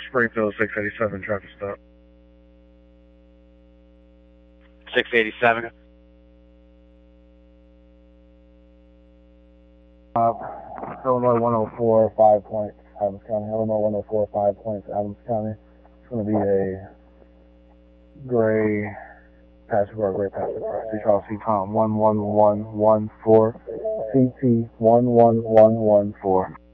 Springfield 687 traffic stop. 687. Illinois 104, 5 points, Adams County. Illinois 104, 5 points, Adams County. It's going to be a gray passenger car, gray passenger car. C Charles C Tom 11114, CT 11114.